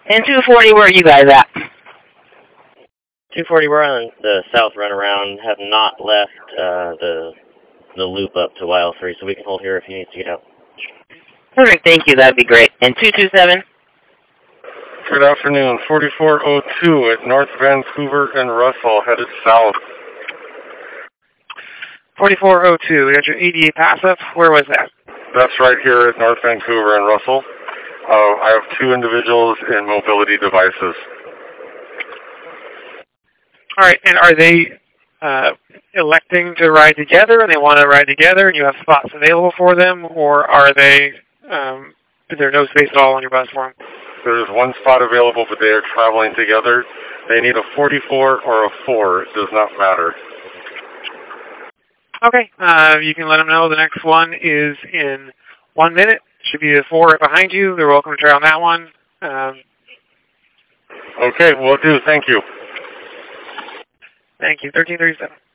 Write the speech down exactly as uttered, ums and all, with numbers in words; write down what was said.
And two forty, where are you guys at? two forty, we're on the south runaround, have not left uh, the the loop up to Y L three, so we can hold here if you need to get out. Perfect, thank you, that'd be great. And two two seven? Good afternoon, forty-four oh two at North Vancouver and Russell, headed south. forty-four oh two, we got your E D A passive. Where was that? That's right here at North Vancouver and Russell. Uh, I have two individuals in mobility devices. All right, and are they uh, electing to ride together, and they want to ride together, and you have spots available for them, or are they, um, is there no space at all on your bus for them? There's one spot available, but they are traveling together. They need a forty-four or a four. It does not matter. Okay, uh, you can let them know the next one is in one minute. Should be the four right behind you. They're welcome to try on that one. Um, okay, will do. Thank you. Thank you. thirteen thirty-seven.